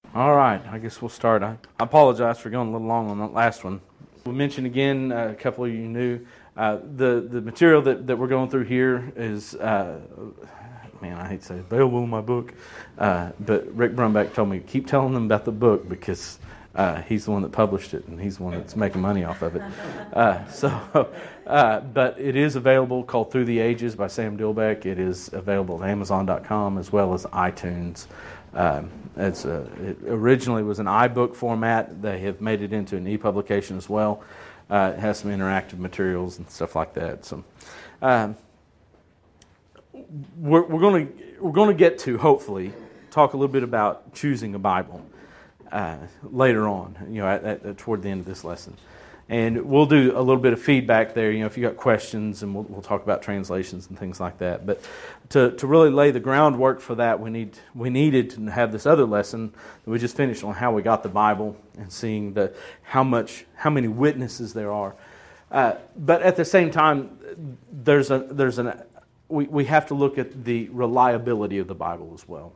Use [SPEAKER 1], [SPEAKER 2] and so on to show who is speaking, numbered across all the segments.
[SPEAKER 1] All right, I guess we'll start. I apologize for going a little long on that last one. We mentioned again, a couple of you knew, the material that we're going through here is, I hate to say available in my book, but Rick Brumback told me, keep telling them about the book because he's the one that published it and he's the one that's making money off of it. But it is available, called Through the Ages by Sam Dilbeck. It is available at Amazon.com as well as iTunes. It originally was an iBook format. They have made it into an e-publication as well. It has some interactive materials and stuff like that. So, we're going to get to, hopefully, talk a little bit about choosing a Bible later on. Toward the end of this lesson. And we'll do a little bit of feedback there, if you got questions, and we'll talk about translations and things like that. But to really lay the groundwork for that, we needed to have this other lesson that we just finished on how we got the Bible and seeing how many witnesses there are. But at the same time, we have to look at the reliability of the Bible as well.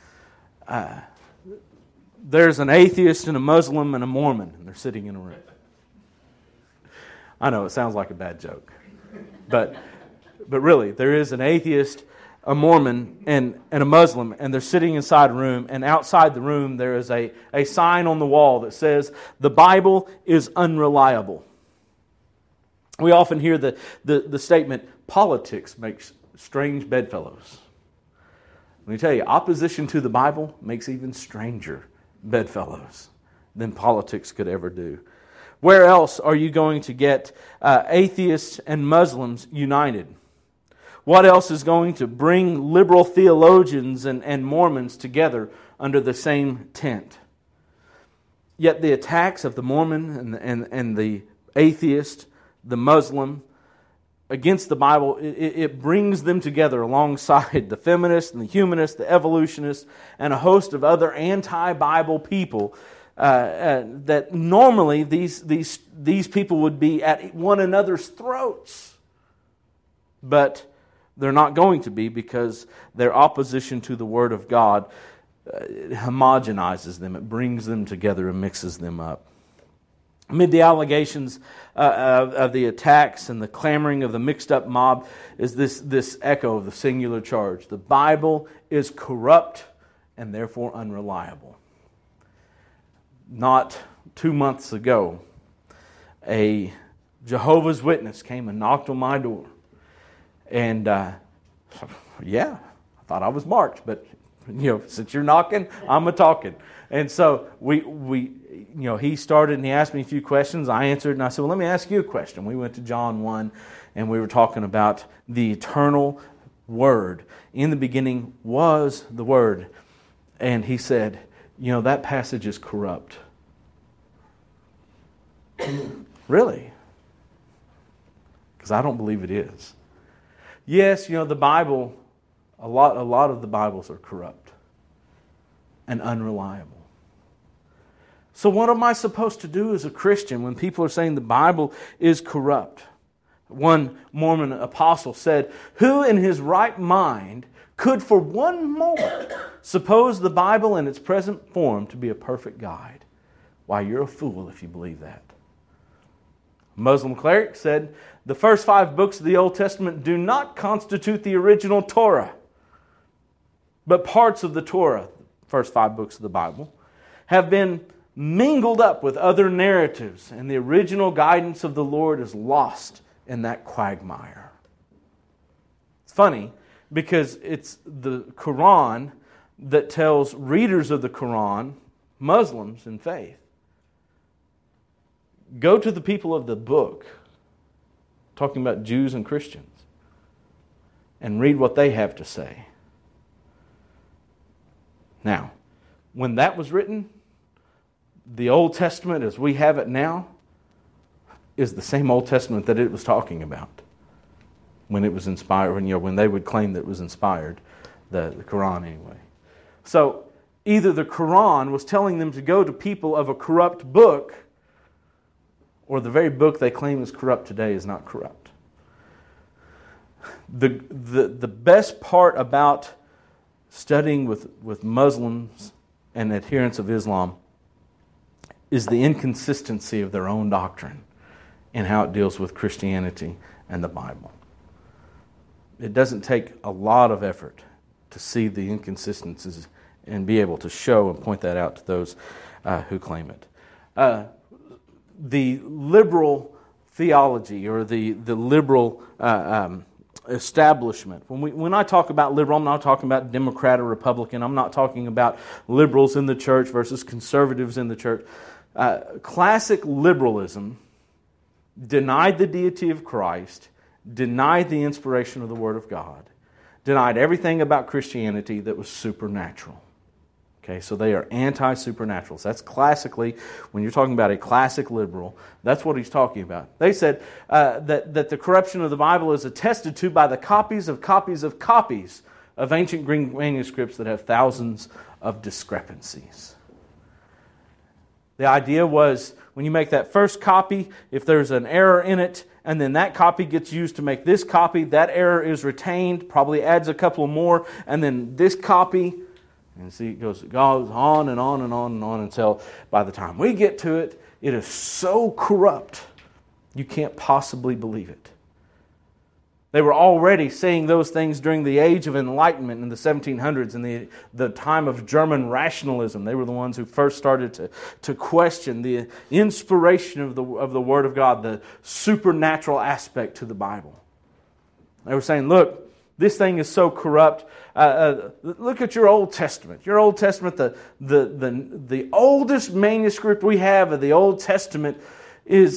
[SPEAKER 1] There's an atheist and a Muslim and a Mormon, and they're sitting in a room. I know, it sounds like a bad joke. But really, there is an atheist, a Mormon, and a Muslim, and they're sitting inside a room, and outside the room there is a sign on the wall that says, "The Bible is unreliable." We often hear the statement, "Politics makes strange bedfellows." Let me tell you, opposition to the Bible makes even stranger bedfellows than politics could ever do. Where else are you going to get atheists and Muslims united? What else is going to bring liberal theologians and Mormons together under the same tent? Yet the attacks of the Mormon and the atheist, the Muslim, against the Bible, it brings them together alongside the feminists and the humanists, the evolutionists, and a host of other anti-Bible people that normally these people would be at one another's throats. But they're not going to be, because their opposition to the Word of God homogenizes them. It brings them together and mixes them up. Amid the allegations of the attacks and the clamoring of the mixed-up mob is this echo of the singular charge. The Bible is corrupt and therefore unreliable. Not 2 months ago, a Jehovah's Witness came and knocked on my door. And, I thought I was marked, but, since you're knocking, I'm a-talking. And so he started and he asked me a few questions. I answered, and I said, well, let me ask you a question. We went to John 1, and we were talking about the eternal Word. In the beginning was the Word. And he said, that passage is corrupt. Really? Because I don't believe it is. Yes, the Bible, a lot of the Bibles are corrupt and unreliable. So what am I supposed to do as a Christian when people are saying the Bible is corrupt? One Mormon apostle said, "Who in his right mind could for one moment suppose the Bible in its present form to be a perfect guide? Why, you're a fool if you believe that." A Muslim cleric said, "The first 5 books of the Old Testament do not constitute the original Torah, but parts of the Torah, the first 5 books of the Bible, have been mingled up with other narratives, and the original guidance of the Lord is lost in that quagmire." It's funny, because it's the Quran that tells readers of the Quran, Muslims in faith, go to the people of the book, talking about Jews and Christians, and read what they have to say. Now, when that was written, the Old Testament as we have it now is the same Old Testament that it was talking about when it was inspired, when they would claim that it was inspired, the Quran anyway. So either the Quran was telling them to go to people of a corrupt book, or the very book they claim is corrupt today is not corrupt. The best part about studying with Muslims and adherents of Islam is the inconsistency of their own doctrine and how it deals with Christianity and the Bible. It doesn't take a lot of effort to see the inconsistencies and be able to show and point that out to those who claim it. The liberal theology or the liberal establishment. When I talk about liberal, I'm not talking about Democrat or Republican. I'm not talking about liberals in the church versus conservatives in the church. Classic liberalism denied the deity of Christ, denied the inspiration of the Word of God, denied everything about Christianity that was supernatural. Okay, so they are anti-supernaturals. That's classically, when you're talking about a classic liberal, that's what he's talking about. They said that the corruption of the Bible is attested to by the copies of ancient Greek manuscripts that have thousands of discrepancies. The idea was, when you make that first copy, if there's an error in it, and then that copy gets used to make this copy, that error is retained, probably adds a couple more, and then this copy, and see, it goes on and on and on and on until by the time we get to it, it is so corrupt, you can't possibly believe it. They were already saying those things during the Age of Enlightenment in the 1700s, in the time of German rationalism. They were the ones who first started to question the inspiration of the Word of God, the supernatural aspect to the Bible. They were saying, look, this thing is so corrupt. Look at your Old Testament. Your Old Testament, the oldest manuscript we have of the Old Testament is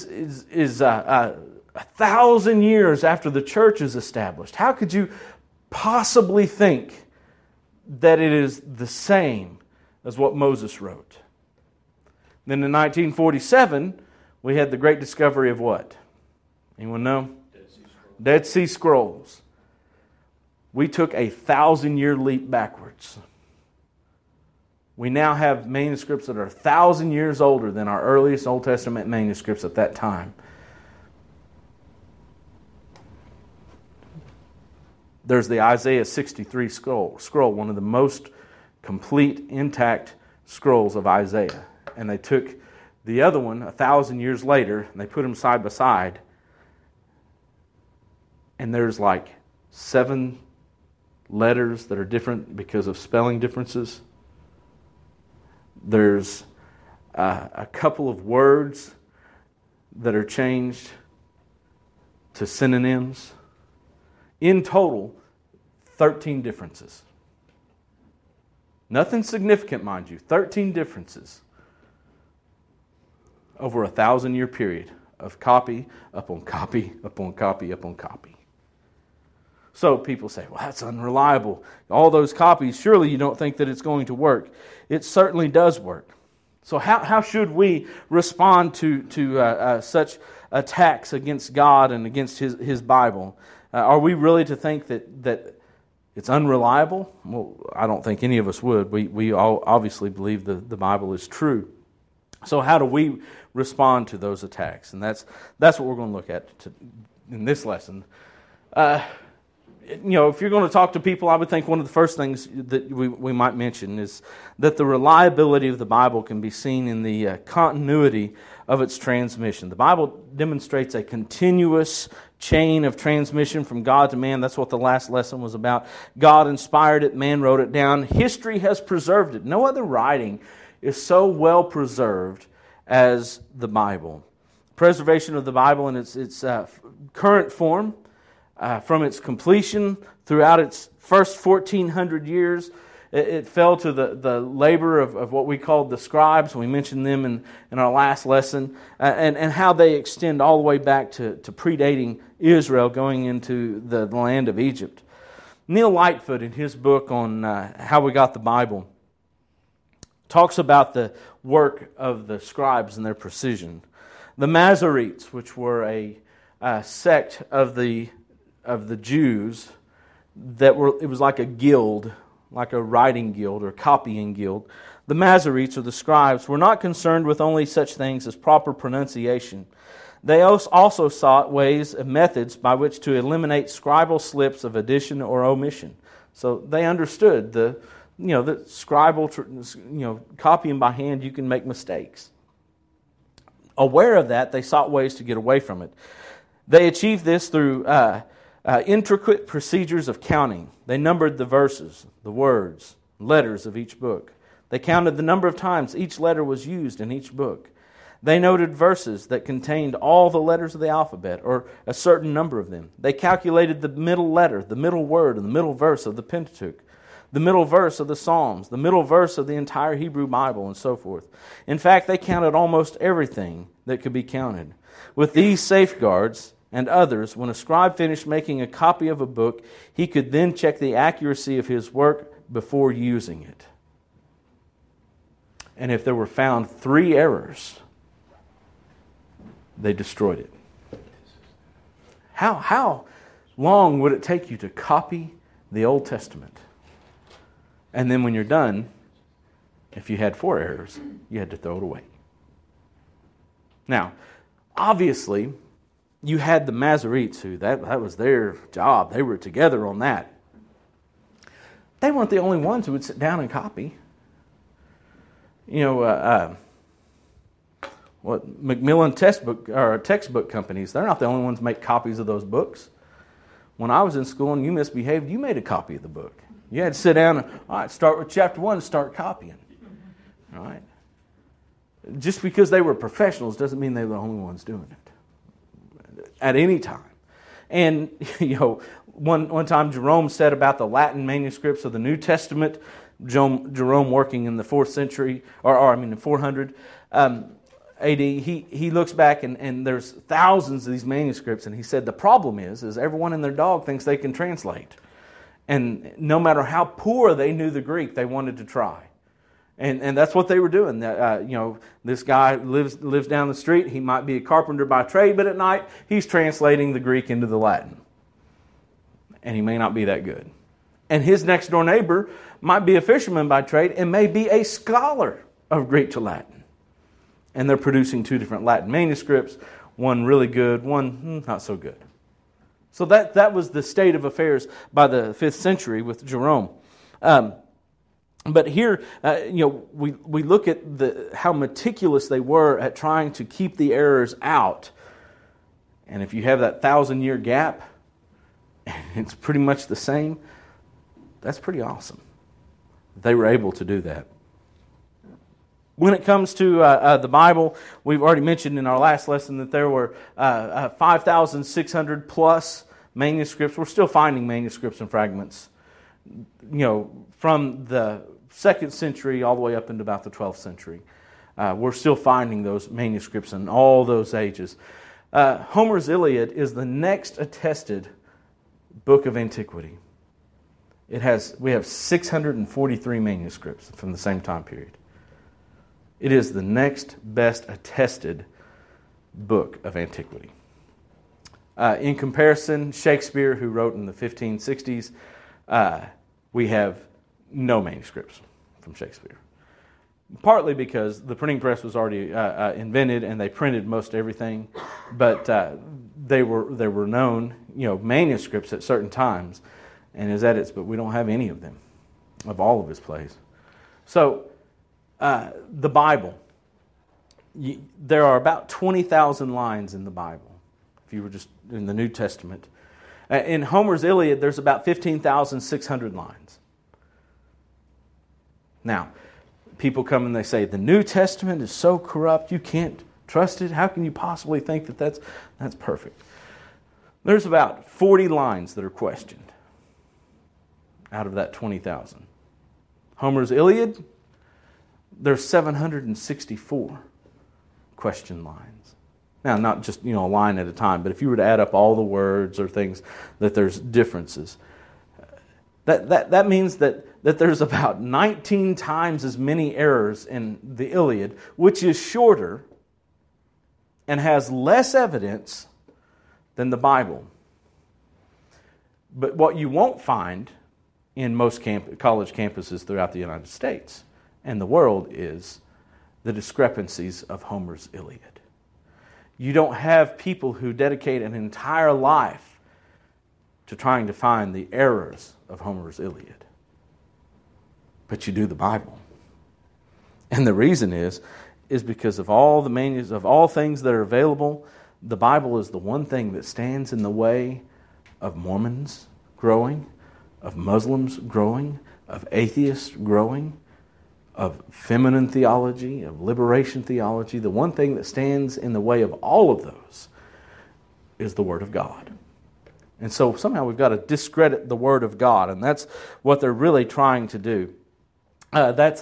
[SPEAKER 1] 1,000 years after the church is established. How could you possibly think that it is the same as what Moses wrote? Then in 1947, we had the great discovery of what? Anyone know? Dead Sea Scrolls. We took a 1,000-year leap backwards. We now have manuscripts that are 1,000 years older than our earliest Old Testament manuscripts at that time. There's the Isaiah 63 scroll, one of the most complete, intact scrolls of Isaiah. And they took the other one 1,000 years later, and they put them side by side. And there's like 7 letters that are different because of spelling differences. There's a couple of words that are changed to synonyms. In total, 13 differences. Nothing significant, mind you. 13 differences over a 1,000-year period of copy upon copy upon copy upon copy. So people say, well, that's unreliable. All those copies, surely you don't think that it's going to work. It certainly does work. So how should we respond to such attacks against God and against His Bible? Are we really to think that it's unreliable? Well, I don't think any of us would. We all obviously believe the Bible is true. So how do we respond to those attacks? And that's what we're going to look at in this lesson. If you're going to talk to people, I would think one of the first things that we might mention is that the reliability of the Bible can be seen in the continuity of its transmission. The Bible demonstrates a continuous chain of transmission from God to man. That's what the last lesson was about. God inspired it, man wrote it down. History has preserved it. No other writing is so well preserved as the Bible. Preservation of the Bible in its current form, from its completion throughout its first 1,400 years, it fell to the labor of what we called the scribes. We mentioned them in our last lesson, and how they extend all the way back to predating Israel, going into the land of Egypt. Neil Lightfoot, in his book on how we got the Bible, talks about the work of the scribes and their precision. The Masoretes, which were a sect of the Jews, it was like a guild, like a writing guild or copying guild. The Masoretes, or the scribes, were not concerned with only such things as proper pronunciation. They also sought ways and methods by which to eliminate scribal slips of addition or omission. So they understood the the scribal, copying by hand, you can make mistakes. Aware of that, they sought ways to get away from it. They achieved this through intricate procedures of counting. They numbered the verses, the words, letters of each book. They counted the number of times each letter was used in each book. They noted verses that contained all the letters of the alphabet, or a certain number of them. They calculated the middle letter, the middle word, and the middle verse of the Pentateuch, the middle verse of the Psalms, the middle verse of the entire Hebrew Bible, and so forth. In fact, they counted almost everything that could be counted. With these safeguards and others, when a scribe finished making a copy of a book, he could then check the accuracy of his work before using it. And if there were found 3 errors, they destroyed it. How long would it take you to copy the Old Testament? And then when you're done, if you had 4 errors, you had to throw it away. Now, obviously, you had the Masoretes who that was their job. They were together on that. They weren't the only ones who would sit down and copy. Macmillan textbook companies, they're not the only ones who make copies of those books. When I was in school and you misbehaved, you made a copy of the book. You had to sit down and, all right, start with chapter 1 and start copying. All right? Just because they were professionals doesn't mean they were the only ones doing it at any time. And, one time Jerome said about the Latin manuscripts of the New Testament, Jerome working in the 4th century, in 400 AD, he looks back and there's thousands of these manuscripts, and he said the problem is everyone and their dog thinks they can translate. And no matter how poor they knew the Greek, they wanted to try. And that's what they were doing. This guy lives down the street. He might be a carpenter by trade, but at night he's translating the Greek into the Latin. And he may not be that good. And his next door neighbor might be a fisherman by trade and may be a scholar of Greek to Latin. And they're producing 2 different Latin manuscripts, one really good, one not so good. So that was the state of affairs by the 5th century with Jerome. But here, we look at how meticulous they were at trying to keep the errors out. And if you have that 1,000-year gap, and it's pretty much the same, that's pretty awesome. They were able to do that. When it comes to the Bible, we've already mentioned in our last lesson that there were 5,600 plus manuscripts. We're still finding manuscripts and fragments, from the 2nd century all the way up into about the 12th century. We're still finding those manuscripts in all those ages. Homer's Iliad is the next attested book of antiquity. We have 643 manuscripts from the same time period. It is the next best attested book of antiquity. In comparison, Shakespeare, who wrote in the 1560s, we have no manuscripts from Shakespeare. Partly because the printing press was already invented and they printed most everything, but there were known manuscripts at certain times and his edits, but we don't have any of them, of all of his plays. So, the Bible, there are about 20,000 lines in the Bible, if you were just in the New Testament. In Homer's Iliad, there's about 15,600 lines. Now, people come and they say, the New Testament is so corrupt, you can't trust it. How can you possibly think that that's perfect? There's about 40 lines that are questioned out of that 20,000. Homer's Iliad, there's 764 question lines. Now, not just a line at a time, but if you were to add up all the words or things, that there's differences. That means that there's about 19 times as many errors in the Iliad, which is shorter and has less evidence than the Bible. But what you won't find in most college campuses throughout the United States and the world is the discrepancies of Homer's Iliad. You don't have people who dedicate an entire life to trying to find the errors of Homer's Iliad. but you do the Bible. And the reason is because of all the of all things that are available, the Bible is the one thing that stands in the way of Mormons growing, of Muslims growing, of atheists growing, of feminine theology, of liberation theology. The one thing that stands in the way of all of those is the Word of God. And so somehow we've got to discredit the Word of God, and that's what they're really trying to do. This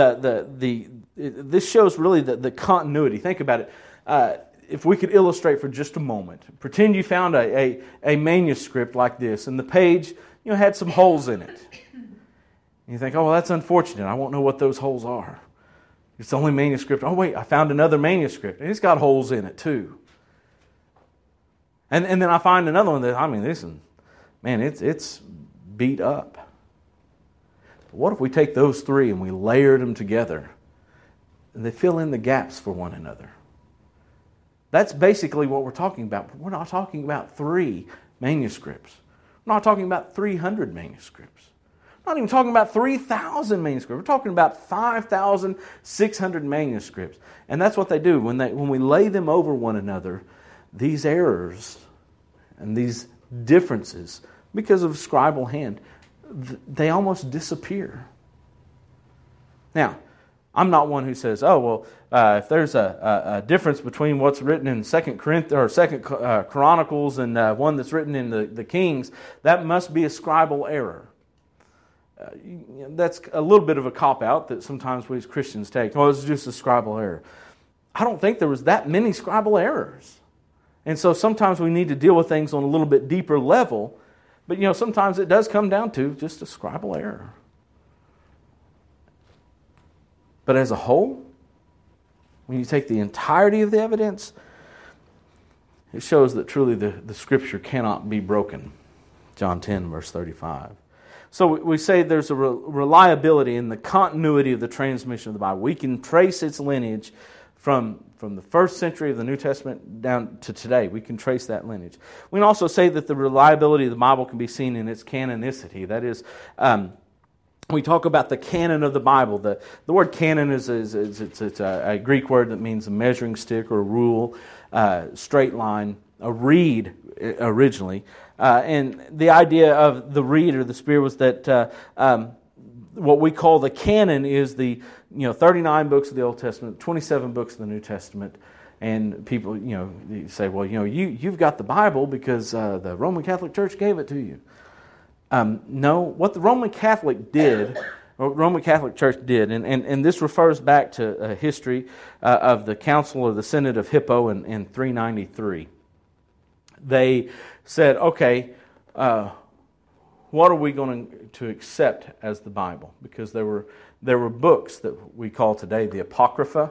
[SPEAKER 1] shows really the continuity. Think about it. If we could illustrate for just a moment, pretend you found a manuscript like this, and the page had some holes in it. And you think, oh, well, that's unfortunate. I won't know what those holes are. It's the only manuscript. Oh, wait, I found another manuscript, and it's got holes in it too. And then I find another one that, it's beat up. But what if we take those three and we layered them together, and they fill in the gaps for one another? That's basically what we're talking about. We're not talking about 3 manuscripts. We're not talking about 300 manuscripts. We're not even talking about 3,000 manuscripts. We're talking about 5,600 manuscripts. And that's what they do. When we lay them over one another, these errors and these differences, because of scribal hand, they almost disappear. Now, I'm not one who says, if there's a difference between what's written in Second Chronicles and one that's written in the Kings, that must be a scribal error. That's a little bit of a cop-out that sometimes we as Christians take. Oh, it's just a scribal error. I don't think there was that many scribal errors. And so sometimes we need to deal with things on a little bit deeper level, but sometimes it does come down to just a scribal error. But as a whole, when you take the entirety of the evidence, it shows that truly the Scripture cannot be broken. John 10, verse 35. So we say there's a reliability in the continuity of the transmission of the Bible. We can trace its lineage from the first century of the New Testament down to today. We can trace that lineage. We can also say that the reliability of the Bible can be seen in its canonicity. That is, we talk about the canon of the Bible. The word canon is a Greek word that means a measuring stick or a rule, straight line, a reed originally. And the idea of the reed or the spear was that what we call the canon is the 39 books of the Old Testament, 27 books of the New Testament. And people, you say, well, you've got the Bible because the Roman Catholic Church gave it to you. No, what the Roman Catholic Church did, and this refers back to a history of the Council or the Synod of Hippo in 393. They said, okay, what are we going to accept as the Bible? Because there were books that we call today the Apocrypha.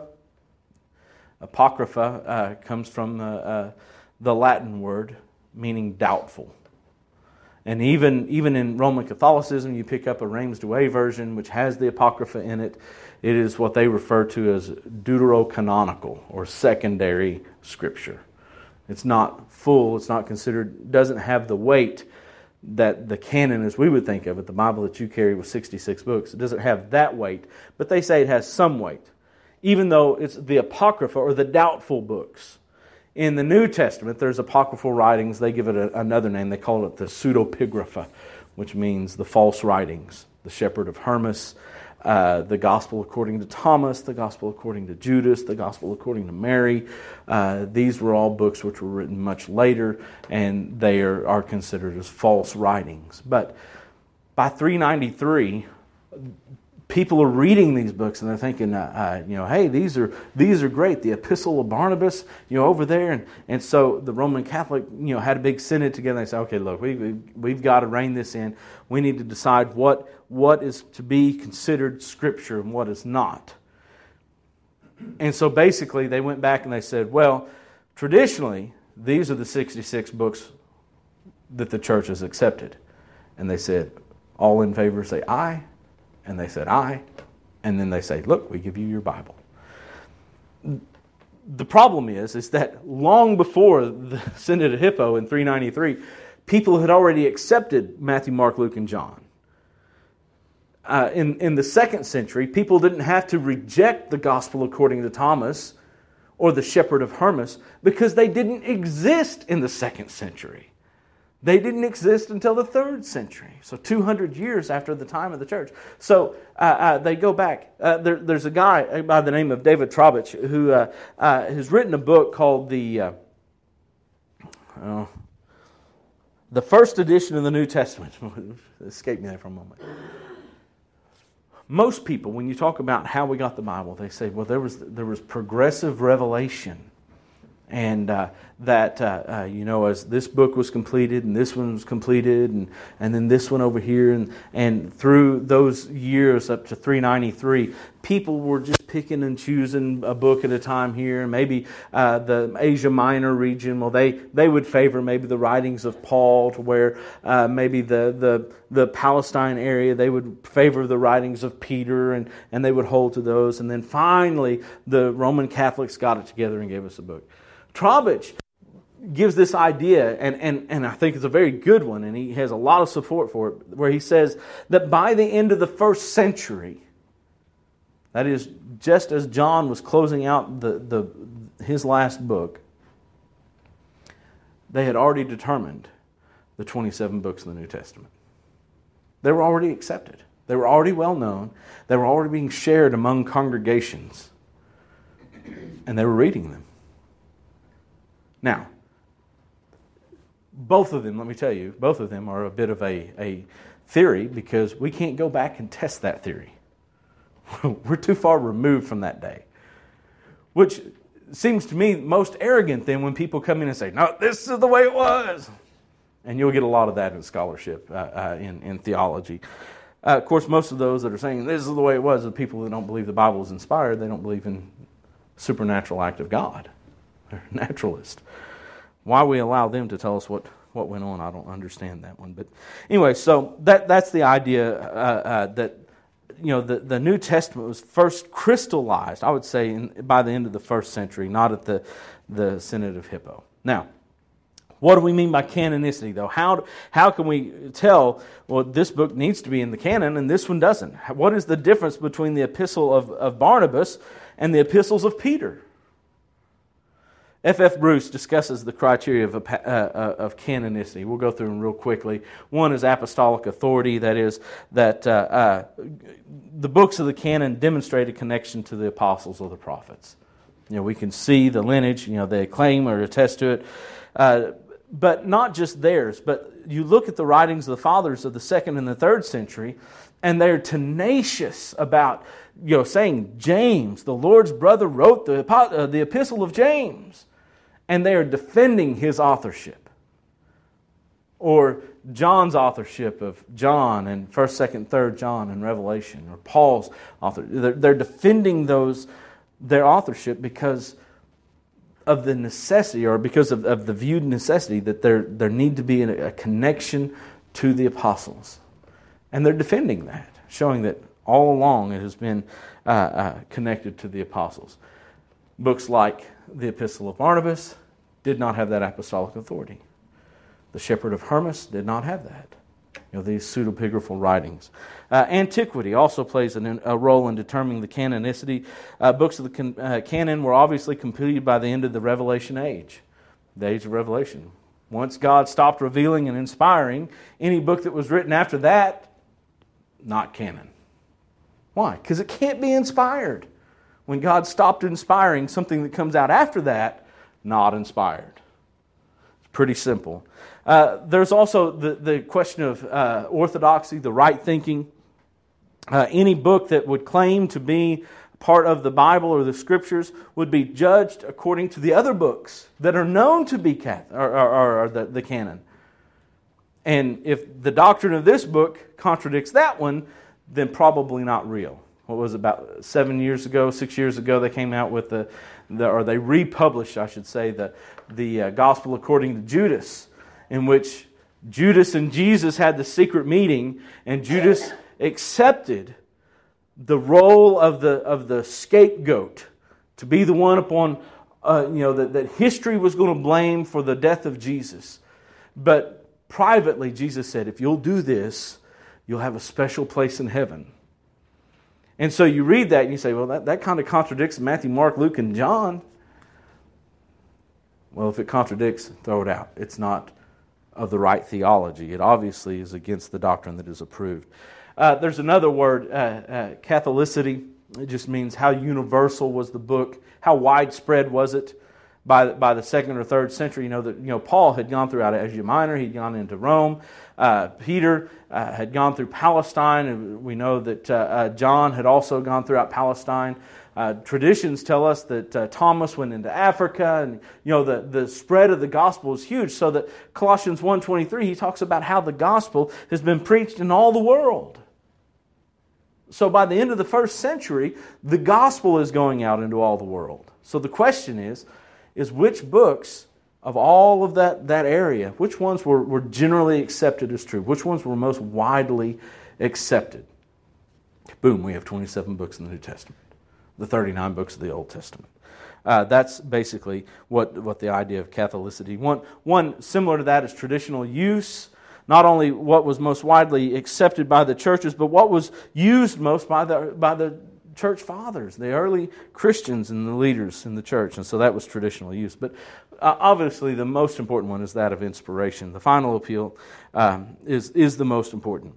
[SPEAKER 1] Apocrypha comes from the Latin word meaning doubtful. And even in Roman Catholicism, you pick up a Reims Douay version, which has the Apocrypha in it. It is what they refer to as deuterocanonical, or secondary Scripture. It's not full, it's not considered, doesn't have the weight that the canon as we would think of it, the Bible that you carry with 66 books. It doesn't have that weight, but they say it has some weight, even though it's the Apocrypha or the doubtful books. In the New Testament, there's apocryphal writings. They give it another name. They call it the pseudepigrapha, which means the false writings. The Shepherd of Hermas, the Gospel according to Thomas, the Gospel according to Judas, the Gospel according to Mary. These were all books which were written much later, and they are considered as false writings. But by 393, people are reading these books and they're thinking, hey, these are great. The Epistle of Barnabas, over there, and so the Roman Catholic, had a big synod together. They said, okay, look, we've got to rein this in. We need to decide what is to be considered Scripture and what is not. And so basically, they went back and they said, well, traditionally, these are the 66 books that the church has accepted. And they said, all in favor say aye. And they said, aye. And then they say, look, we give you your Bible. The problem is that long before the Synod of Hippo in 393, people had already accepted Matthew, Mark, Luke, and John. in the second century, people didn't have to reject the gospel according to Thomas or the shepherd of Hermas because they didn't exist in the second century. They didn't exist until the third century, so 200 years after the time of the church. So they go back. There's a guy by the name of David Trowbridge who has written a book called the first edition of the New Testament. Escape me there for a moment. Most people, when you talk about how we got the Bible, they say, well, there was progressive revelation. And as this book was completed, and this one was completed, and then this one over here, and through those years up to 393, people were just picking and choosing a book at a time here. And maybe the Asia Minor region, well, they would favor maybe the writings of Paul, to where maybe the Palestine area, they would favor the writings of Peter, and they would hold to those. And then finally, the Roman Catholics got it together and gave us a book. Trowbridge gives this idea, and I think it's a very good one, and he has a lot of support for it, where he says that by the end of the first century, that is, just as John was closing out his last book, they had already determined the 27 books of the New Testament. They were already accepted. They were already well known. They were already being shared among congregations, and they were reading them. Now, both of them, let me tell you, both of them are a bit of a theory, because we can't go back and test that theory. We're too far removed from that day. Which seems to me most arrogant then when people come in and say, no, this is the way it was. And you'll get a lot of that in scholarship, in theology. Of course, most of those that are saying this is the way it was are people that don't believe the Bible is inspired. They don't believe in supernatural act of God. They're naturalists. Why we allow them to tell us what went on, I don't understand that one. But anyway, so that's the idea that the New Testament was first crystallized, I would say, by the end of the first century, not at the Synod of Hippo. Now, what do we mean by canonicity, though? How can we tell, well, this book needs to be in the canon and this one doesn't? What is the difference between the epistle of Barnabas and the epistles of Peter? F.F. Bruce discusses the criteria of canonicity. We'll go through them real quickly. One is apostolic authority. That is, that the books of the canon demonstrate a connection to the apostles or the prophets. We can see the lineage. They claim or attest to it. But not just theirs. But you look at the writings of the fathers of the 2nd and the 3rd century, and they're tenacious about saying James, the Lord's brother, wrote the epistle of James. And they are defending his authorship. Or John's authorship of John and 1st, 2nd, 3rd John and Revelation. Or Paul's author. They're defending their authorship because of the necessity, or because of the viewed necessity that there need to be a connection to the apostles. And they're defending that, showing that all along it has been connected to the apostles. Books like the Epistle of Barnabas did not have that apostolic authority. The Shepherd of Hermas did not have that. These pseudepigraphal writings. Antiquity also plays a role in determining the canonicity. Books of the canon were obviously completed by the end of the Revelation age, the age of Revelation. Once God stopped revealing and inspiring, any book that was written after that, not canon. Why? Because it can't be inspired. When God stopped inspiring, something that comes out after that, not inspired. It's pretty simple. There's also the question of orthodoxy, the right thinking. Any book that would claim to be part of the Bible or the Scriptures would be judged according to the other books that are known to be the canon. And if the doctrine of this book contradicts that one, then probably not real. What was it, about 6 years ago, they came out with or they republished, I should say, the Gospel according to Judas, in which Judas and Jesus had the secret meeting, and Judas accepted the role of the scapegoat to be the one upon that history was going to blame for the death of Jesus. But privately, Jesus said, if you'll do this, you'll have a special place in heaven. And so you read that and you say, well, that kind of contradicts Matthew, Mark, Luke, and John. Well, if it contradicts, throw it out. It's not of the right theology. It obviously is against the doctrine that is approved. There's another word, Catholicity. It just means how universal was the book, how widespread was it by the 2nd or 3rd century. Paul had gone throughout Asia Minor. He'd gone into Rome. Peter had gone through Palestine, and we know that John had also gone throughout Palestine. Traditions tell us that Thomas went into Africa, and the spread of the gospel is huge. So that Colossians 1:23, he talks about how the gospel has been preached in all the world. So by the end of the 1st century, the gospel is going out into all the world. So the question is which books of all of that area, which ones were generally accepted as true? Which ones were most widely accepted? Boom, we have 27 books in the New Testament. The 39 books of the Old Testament. That's basically what the idea of Catholicity. One similar to that is traditional use. Not only what was most widely accepted by the churches, but what was used most by the church fathers, the early Christians and the leaders in the church. And so that was traditional use. But obviously the most important one is that of inspiration. The final appeal is the most important.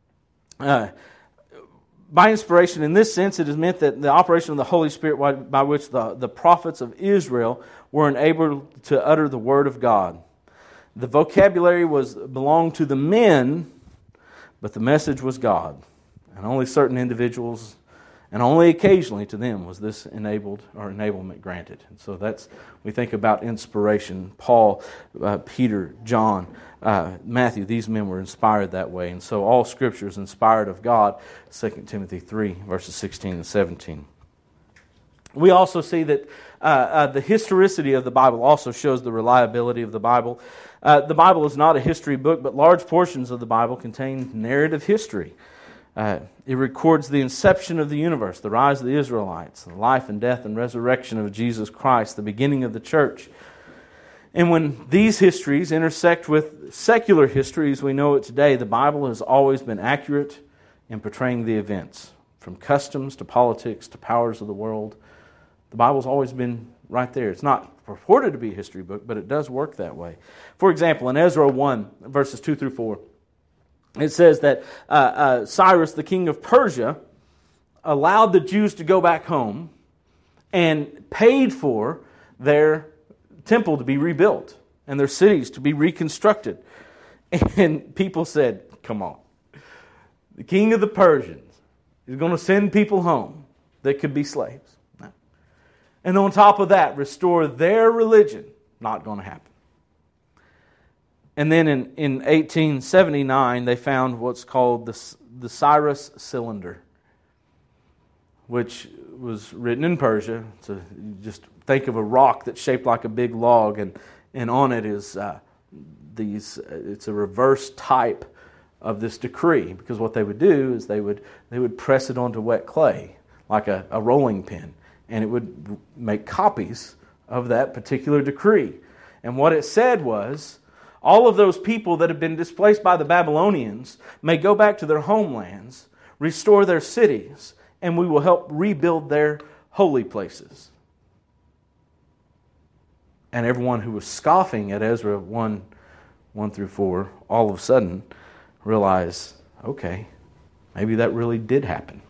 [SPEAKER 1] By inspiration, in this sense, it is meant that the operation of the Holy Spirit by which the prophets of Israel were enabled to utter the word of God. The vocabulary belonged to the men, but the message was God. And only certain individuals, and only occasionally to them, was this enabled or enablement granted. And so we think about inspiration. Paul, Peter, John, Matthew, these men were inspired that way. And so all Scripture is inspired of God, 2 Timothy 3, verses 16 and 17. We also see that the historicity of the Bible also shows the reliability of the Bible. The Bible is not a history book, but large portions of the Bible contain narrative history. It records the inception of the universe, the rise of the Israelites, the life and death and resurrection of Jesus Christ, the beginning of the church. And when these histories intersect with secular histories we know it today, the Bible has always been accurate in portraying the events, from customs to politics to powers of the world. The Bible's always been right there. It's not purported to be a history book, but it does work that way. For example, in Ezra 1, verses 2 through 4, it says that Cyrus, the king of Persia, allowed the Jews to go back home and paid for their temple to be rebuilt and their cities to be reconstructed. And people said, come on, the king of the Persians is going to send people home that could be slaves. No. And on top of that, restore their religion. Not going to happen. And then in 1879, they found what's called the Cyrus Cylinder, which was written in Persia. So just think of a rock that's shaped like a big log, and on it is it's a reverse type of this decree, because what they would do is they would press it onto wet clay like a rolling pin, and it would make copies of that particular decree. And what it said was, all of those people that have been displaced by the Babylonians may go back to their homelands, restore their cities, and we will help rebuild their holy places. And everyone who was scoffing at Ezra 1 through 4, all of a sudden realized, okay, maybe that really did happen.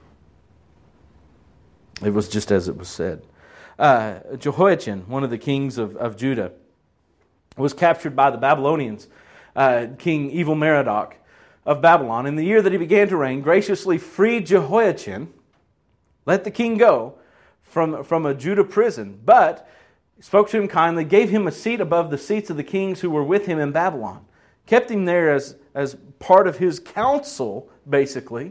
[SPEAKER 1] It was just as it was said. Jehoiachin, one of the kings of Judah, was captured by the Babylonians. King Evil-Merodach of Babylon, in the year that he began to reign, graciously freed Jehoiachin, let the king go from a Judah prison, but spoke to him kindly, gave him a seat above the seats of the kings who were with him in Babylon, kept him there as part of his council, basically,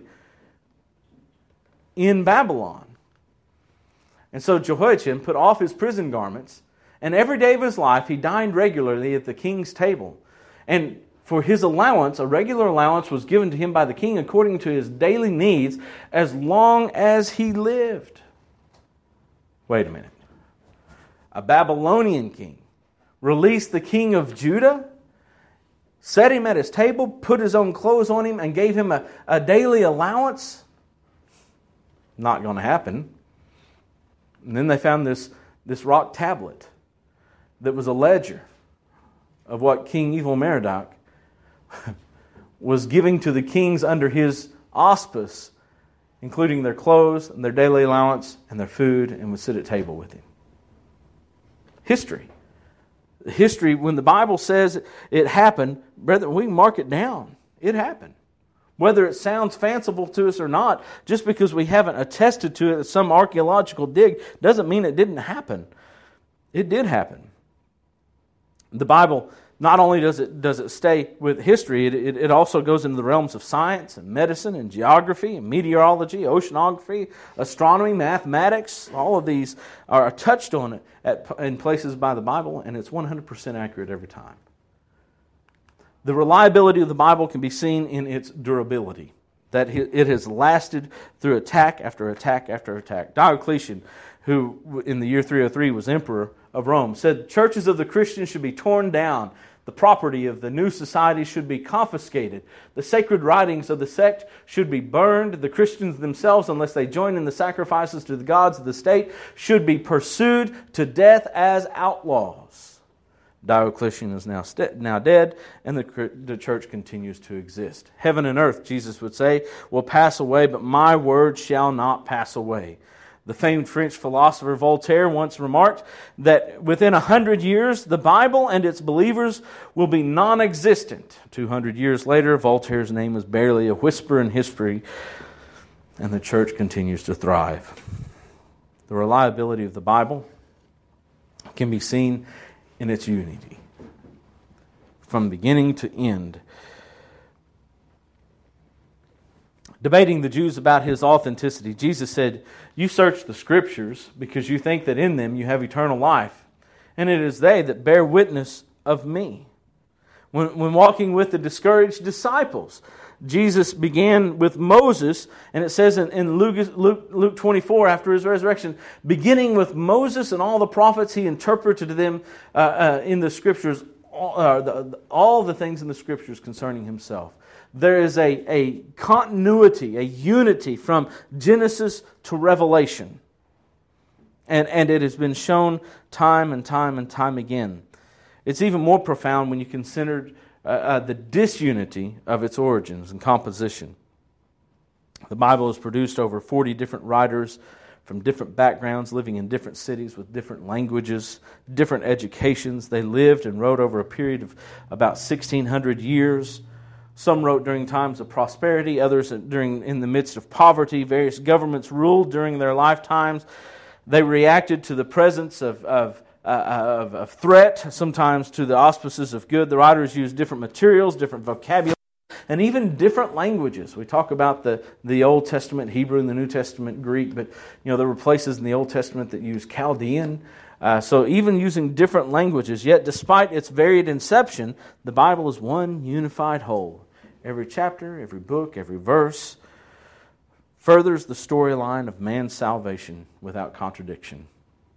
[SPEAKER 1] in Babylon. And so Jehoiachin put off his prison garments, and every day of his life he dined regularly at the king's table. And for his allowance, a regular allowance was given to him by the king according to his daily needs as long as he lived. Wait a minute. A Babylonian king released the king of Judah set him at his table, put his own clothes on him, and gave him a daily allowance? Not going to happen. And then they found this rock tablet that was a ledger of what King Evil-Merodach was giving to the kings under his auspice, including their clothes and their daily allowance and their food, and would sit at table with him. History. History, when the Bible says it happened, brethren, we can mark it down. It happened. Whether it sounds fanciful to us or not, just because we haven't attested to it at some archaeological dig, doesn't mean it didn't happen. It did happen. The Bible, not only does it stay with history, it also goes into the realms of science and medicine and geography and meteorology, oceanography, astronomy, mathematics. All of these are touched on in places by the Bible, and it's 100% accurate every time. The reliability of the Bible can be seen in its durability, that it has lasted through attack after attack after attack. Diocletian, who in the year 303 was emperor of Rome, said churches of the Christians should be torn down, the property of the new society should be confiscated, the sacred writings of the sect should be burned, the Christians themselves, unless they join in the sacrifices to the gods of the state, should be pursued to death as outlaws. Diocletian is now dead, and the church continues to exist. Heaven and earth, Jesus would say, will pass away, but my word shall not pass away. The famed French philosopher Voltaire once remarked that within 100 years, the Bible and its believers will be non-existent. 200 years later, Voltaire's name is barely a whisper in history, and the church continues to thrive. The reliability of the Bible can be seen in its unity, from beginning to end. Debating the Jews about his authenticity, Jesus said, "You search the Scriptures because you think that in them you have eternal life, and it is they that bear witness of me." When walking with the discouraged disciples, Jesus began with Moses, and it says in Luke 24, after his resurrection, beginning with Moses and all the prophets, he interpreted to them in the Scriptures all the things in the Scriptures concerning himself. There is a continuity, a unity from Genesis to Revelation. And it has been shown time and time and time again. It's even more profound when you consider the disunity of its origins and composition. The Bible has produced over 40 different writers from different backgrounds, living in different cities with different languages, different educations. They lived and wrote over a period of about 1,600 years. Some wrote during times of prosperity, others in the midst of poverty. Various governments ruled during their lifetimes. They reacted to the presence of threat, sometimes to the auspices of good. The writers used different materials, different vocabulary, and even different languages. We talk about the Old Testament Hebrew and the New Testament Greek, but there were places in the Old Testament that used Chaldean. So even using different languages, yet despite its varied inception, the Bible is one unified whole. Every chapter, every book, every verse furthers the storyline of man's salvation without contradiction.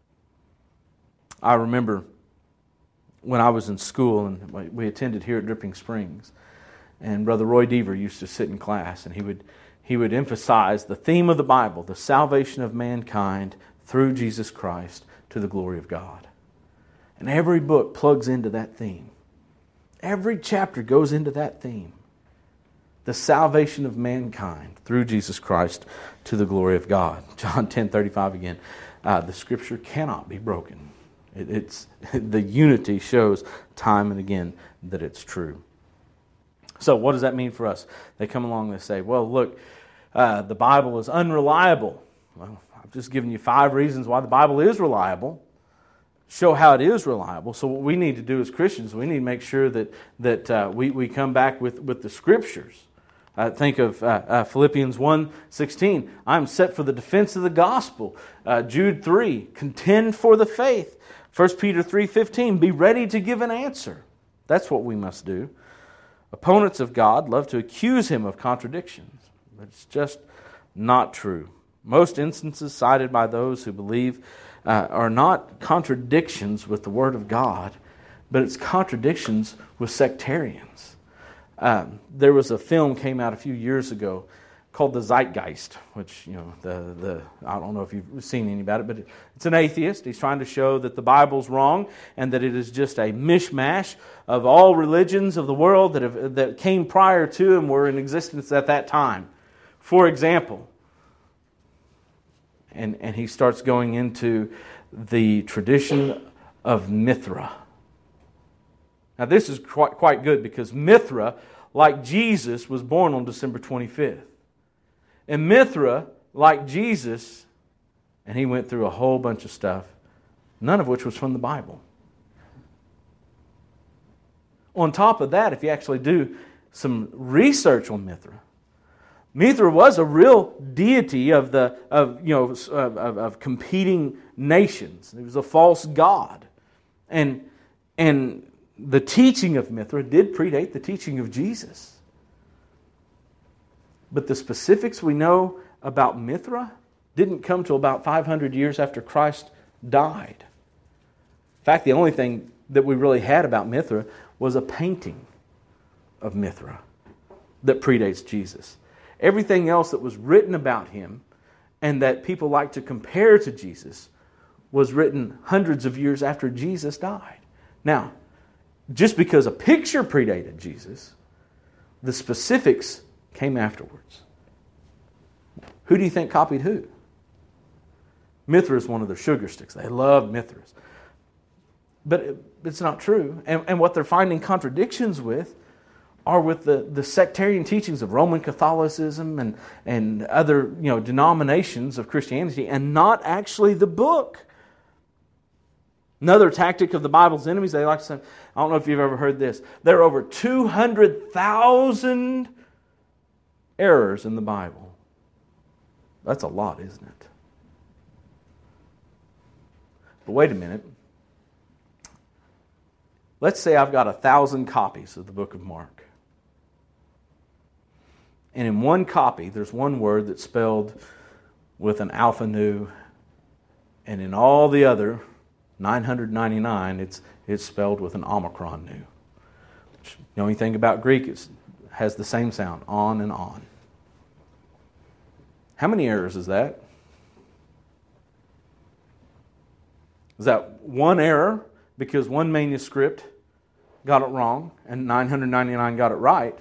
[SPEAKER 1] I remember when I was in school, and we attended here at Dripping Springs, and Brother Roy Deaver used to sit in class, and he would emphasize the theme of the Bible, the salvation of mankind through Jesus Christ to the glory of God. And every book plugs into that theme. Every chapter goes into that theme. The salvation of mankind through Jesus Christ to the glory of God. John 10:35 again. The Scripture cannot be broken. It's the unity shows time and again that it's true. So what does that mean for us? They come along and they say, well, look, the Bible is unreliable. Well, I've just given you 5 reasons why the Bible is reliable. Show how it is reliable. So what we need to do as Christians, we need to make sure that we come back with the Scriptures. Think of Philippians 1:16. I'm set for the defense of the gospel. Jude 3, contend for the faith. 1 Peter 3:15, be ready to give an answer. That's what we must do. Opponents of God love to accuse Him of contradictions, but it's just not true. Most instances cited by those who believe are not contradictions with the Word of God, but it's contradictions with sectarians. There was a film came out a few years ago called The Zeitgeist, which, I don't know if you've seen any about it, but it's an atheist. He's trying to show that the Bible's wrong and that it is just a mishmash of all religions of the world that came prior to and were in existence at that time. For example, and he starts going into the tradition of Mithra. Now this is quite good because Mithra, like Jesus, was born on December 25th. And Mithra, like Jesus, and he went through a whole bunch of stuff, none of which was from the Bible. On top of that, if you actually do some research on Mithra, Mithra was a real deity of competing nations. He was a false god. And the teaching of Mithra did predate the teaching of Jesus. But the specifics we know about Mithra didn't come till about 500 years after Christ died. In fact, the only thing that we really had about Mithra was a painting of Mithra that predates Jesus. Everything else that was written about him and that people like to compare to Jesus was written hundreds of years after Jesus died. Now, just because a picture predated Jesus, the specifics came afterwards. Who do you think copied who? Mithra is one of their sugar sticks. They love Mithras. But it's not true. And what they're finding contradictions with are with the sectarian teachings of Roman Catholicism and other denominations of Christianity, and not actually the book. Another tactic of the Bible's enemies, they like to say, I don't know if you've ever heard this, there are over 200,000 errors in the Bible. That's a lot, isn't it? But wait a minute. Let's say I've got 1,000 copies of the book of Mark. And in one copy, there's one word that's spelled with an alpha nu, and in all the other 999, it's spelled with an omicron nu. Which, the only thing about Greek is has the same sound, on and on. How many errors is that? Is that one error because one manuscript got it wrong and 999 got it right?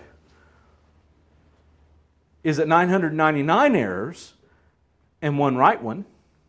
[SPEAKER 1] Is it 999 errors and one right one?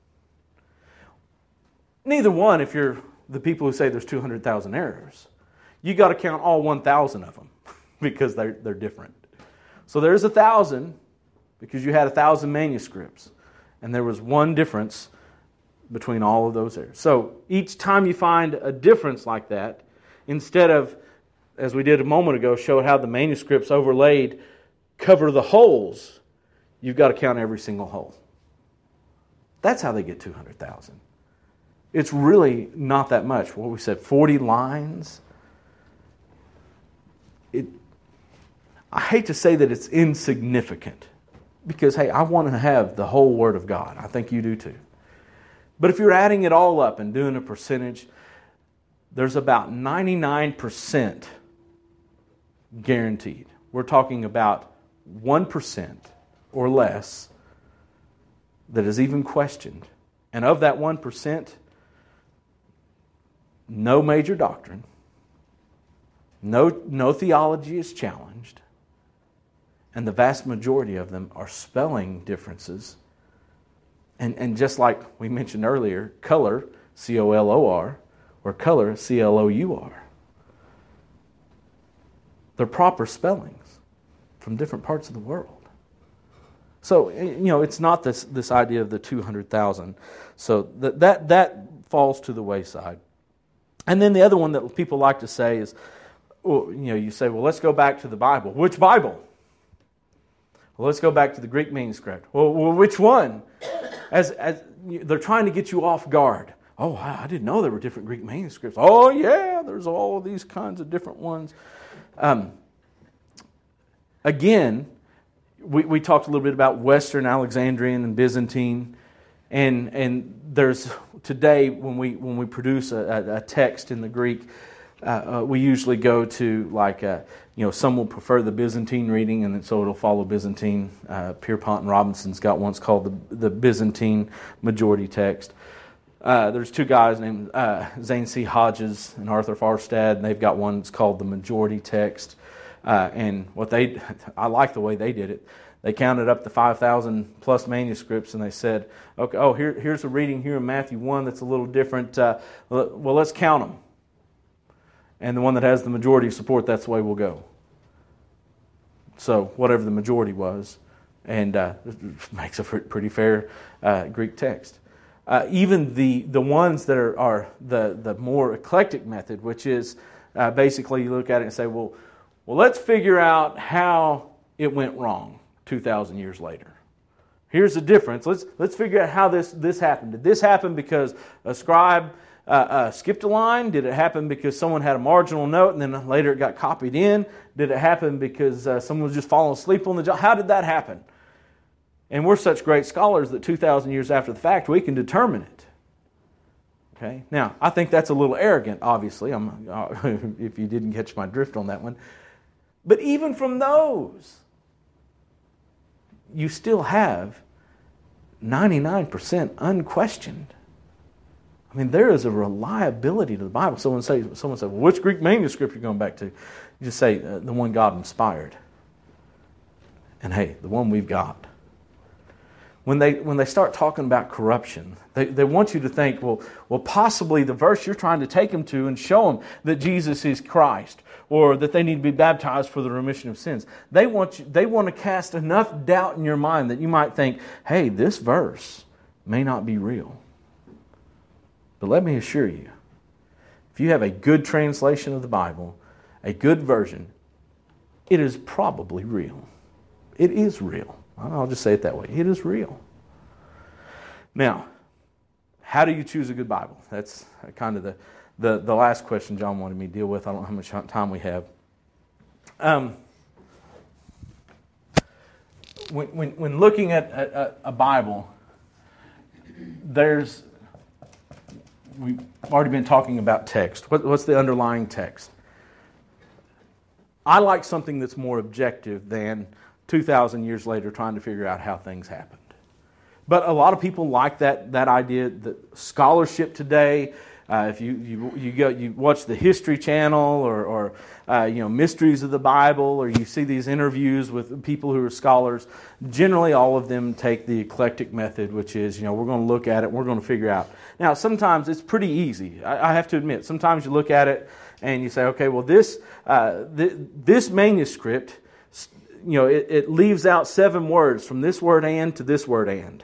[SPEAKER 1] Neither one if you're the people who say there's 200,000 errors. You got to count all 1,000 of them because they're different. So there's 1,000 because you had 1,000 manuscripts and there was one difference between all of those errors. So each time you find a difference like that, instead of, as we did a moment ago, show how the manuscripts overlaid cover the holes, you've got to count every single hole. That's how they get 200,000. It's really not that much. What we said, 40 lines. I hate to say that it's insignificant because, hey, I want to have the whole Word of God. I think you do too. But if you're adding it all up and doing a percentage, there's about 99% guaranteed. We're talking about 1% or less that is even questioned. And of that 1%, no major doctrine, no theology is challenged, and the vast majority of them are spelling differences. And just like we mentioned earlier, color, C-O-L-O-R, or color, C-L-O-U-R. They're proper spellings from different parts of the world. So, it's not this idea of the 200,000. So that falls to the wayside. And then the other one that people like to say is, you say, well, let's go back to the Bible. Which Bible? Well, let's go back to the Greek manuscript. Well, which one? As they're trying to get you off guard. Oh, I didn't know there were different Greek manuscripts. Oh, yeah, there's all of these kinds of different ones. Again, we talked a little bit about Western Alexandrian and Byzantine, and there's today when we produce a text in the Greek, we usually go to some will prefer the Byzantine reading, and so it'll follow Byzantine. Pierpont and Robinson's got one's called the Byzantine majority text. There's two guys named Zane C. Hodges and Arthur Farstad, and they've got one that's called the majority text. And I like the way they did it. They counted up the 5,000 plus manuscripts, and they said, "Okay, here's a reading here in Matthew 1 that's a little different. Well, let's count them. And the one that has the majority support, that's the way we'll go." So whatever the majority was, and makes a pretty fair Greek text. Even the ones that are the more eclectic method, which is basically you look at it and say, well, let's figure out how it went wrong 2,000 years later. Here's the difference. Let's figure out how this happened. Did this happen because a scribe skipped a line? Did it happen because someone had a marginal note and then later it got copied in? Did it happen because someone was just falling asleep on the job? How did that happen? And we're such great scholars that 2,000 years after the fact, we can determine it. Okay. Now, I think that's a little arrogant, obviously, if you didn't catch my drift on that one. But even from those, you still have 99% unquestioned. I mean, there is a reliability to the Bible. Someone said, well, which Greek manuscript are you going back to? You just say, the one God inspired. And hey, the one we've got. When they start talking about corruption, they want you to think, well, possibly the verse you're trying to take them to and show them that Jesus is Christ, or that they need to be baptized for the remission of sins. They want to cast enough doubt in your mind that you might think, hey, this verse may not be real. But let me assure you, if you have a good translation of the Bible, a good version, it is probably real. It is real. I'll just say it that way. It is real. Now, how do you choose a good Bible? That's kind of the last question John wanted me to deal with. I don't know how much time we have. When looking at a Bible, we've already been talking about text. What's the underlying text? I like something that's more objective than 2,000 years later trying to figure out how things happened. But a lot of people like that idea, that scholarship today, if you watch the History Channel or Mysteries of the Bible, or you see these interviews with people who are scholars, generally all of them take the eclectic method, which is, we're going to look at it, we're going to figure out. Now, sometimes it's pretty easy. I have to admit, sometimes you look at it and you say, okay, well, this manuscript, it leaves out 7 words from this word "and" to this word "and."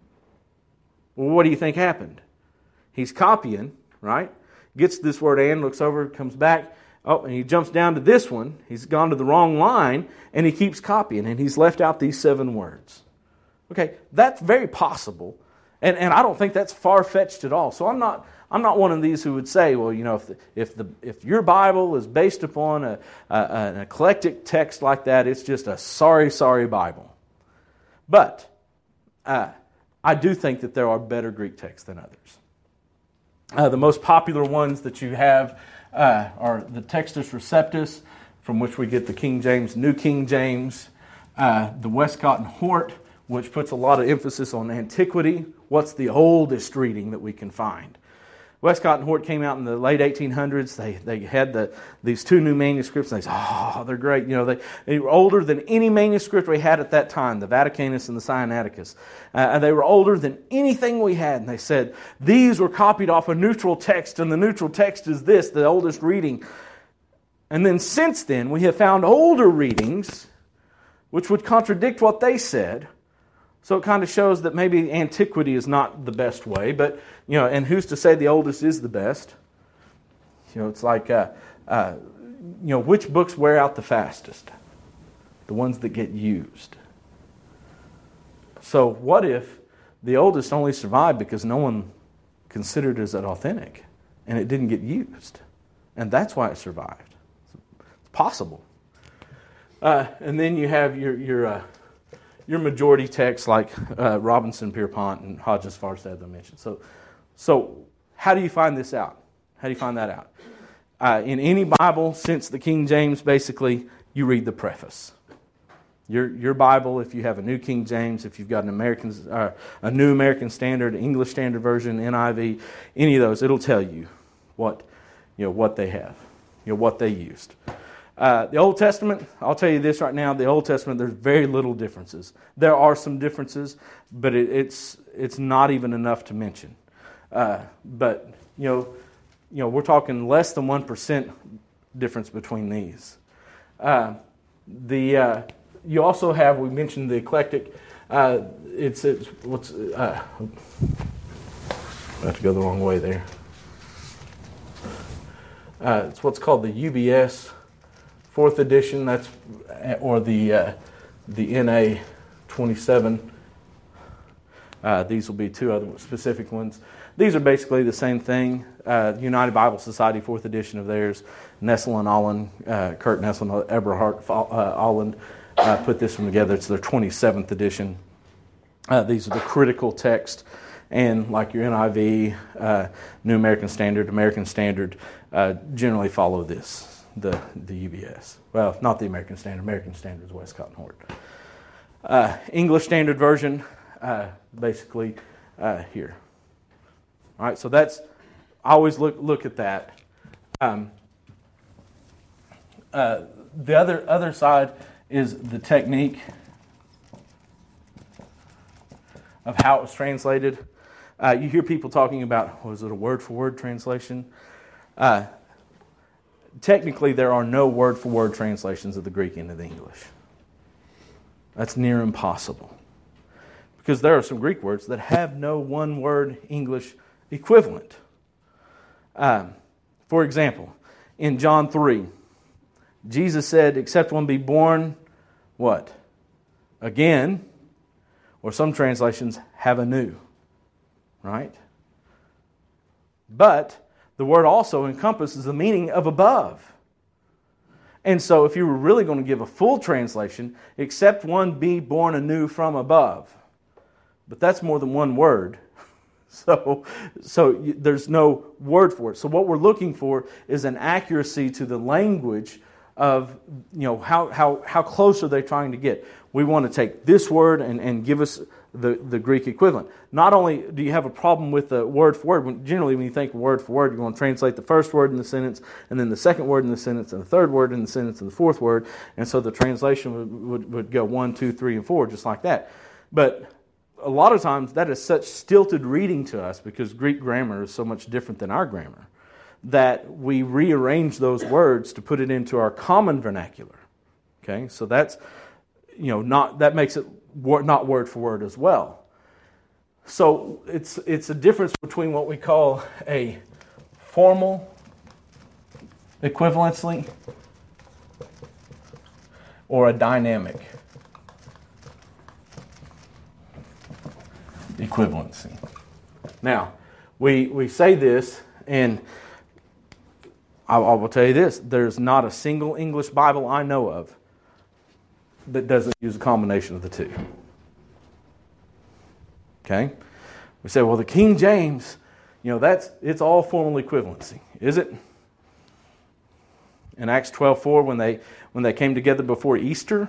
[SPEAKER 1] Well, what do you think happened? He's copying, right? Gets this word "and," looks over, comes back. Oh, and he jumps down to this one. He's gone to the wrong line, and he keeps copying, and he's left out these 7 words. Okay, that's very possible, and I don't think that's far-fetched at all. So I'm not one of these who would say, well, if your Bible is based upon an eclectic text like that, it's just a sorry Bible. But I do think that there are better Greek texts than others. The most popular ones that you have are the Textus Receptus, from which we get the King James, New King James, the Westcott and Hort, which puts a lot of emphasis on antiquity. What's the oldest reading that we can find? Westcott and Hort came out in the late 1800s. They had these 2 new manuscripts, and they said, they're great. They were older than any manuscript we had at that time, the Vaticanus and the Sinaiticus. And they were older than anything we had. And they said, these were copied off a neutral text, and the neutral text is this, the oldest reading. And then since then, we have found older readings which would contradict what they said. So it kind of shows that maybe antiquity is not the best way, but, and who's to say the oldest is the best? It's like, which books wear out the fastest? The ones that get used. So what if the oldest only survived because no one considered it as authentic, and it didn't get used? And that's why it survived. It's possible. And then you have your majority text like Robinson, Pierpont, and Hodges, Farstad, I mentioned. So how do you find this out? How do you find that out? In any Bible since the King James, basically, you read the preface. Your Bible, if you have a New King James, if you've got a New American Standard, English Standard Version, NIV, any of those, it'll tell you what they have, what they used. The Old Testament, I'll tell you this right now, the Old Testament, there's very little differences. There are some differences, but it's not even enough to mention. But we're talking less than 1% difference between these. You also have, we mentioned the eclectic. I have to go the wrong way there. It's what's called the UBS 4th edition. Or the NA 27. These will be two other specific ones. These are basically the same thing. United Bible Society 4th edition of theirs. Nestle and Allen, Kurt Nestle and Eberhard Allen put this one together. It's their 27th edition. These are the critical text, and like your NIV, New American Standard, generally follow this, the UBS. Well, not the American Standard. American Standard is Westcott and Hort. English Standard Version, basically here. All right, so that's, I always look at that. The other side is the technique of how it was translated. You hear people talking about, was it a word-for-word translation? Technically, there are no word-for-word translations of the Greek into the English. That's near impossible. Because there are some Greek words that have no one-word English equivalent. For example, in John 3, Jesus said, except one be born, what? Again, or some translations have anew, right? But the word also encompasses the meaning of above. And so if you were really going to give a full translation, except one be born anew from above. But that's more than one word. So there's no word for it. So what we're looking for is an accuracy to the language of, how close are they trying to get. We want to take this word and give us the Greek equivalent. Not only do you have a problem with the word for word, generally when you think word for word, you're going to translate the first word in the sentence, and then the second word in the sentence, and the third word in the sentence, and the fourth word, and so the translation would go 1, 2, 3, and 4, just like that. But a lot of times that is such stilted reading to us because Greek grammar is so much different than our grammar that we rearrange those words to put it into our common vernacular. Okay, so that's that makes it not word for word as well. So it's a difference between what we call a formal equivalency or a dynamic equivalency. Now, we say this, and I will tell you this, there's not a single English Bible I know of that doesn't use a combination of the two. Okay? We say, well, the King James, it's all formal equivalency. Is it? In Acts 12:4, when they came together before Easter,